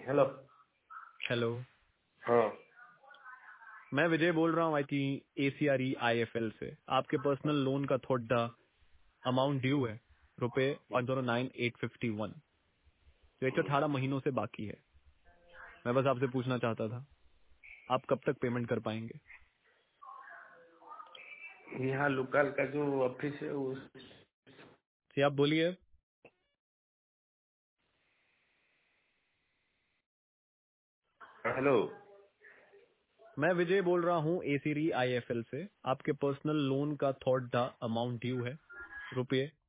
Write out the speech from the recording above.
Hello. Hello. हाँ। मैं विजय बोल रहा हूँ आई थी ACRE IFL से। आपके पर्सनल लोन का थोड़ा अमाउंट ड्यू है, रुपए 109,851, जो 118 महीनों से बाकी है। मैं बस आपसे पूछना चाहता था, आप कब तक पेमेंट कर पाएंगे? यहाँ लोकल का जो ऑफिस है उस। जी आप बोलिए। हेलो। मैं विजय बोल रहा हूँ ACRE IFL से। आपके पर्सनल लोन का थोड़ा अमाउंट ड्यू है, रुपये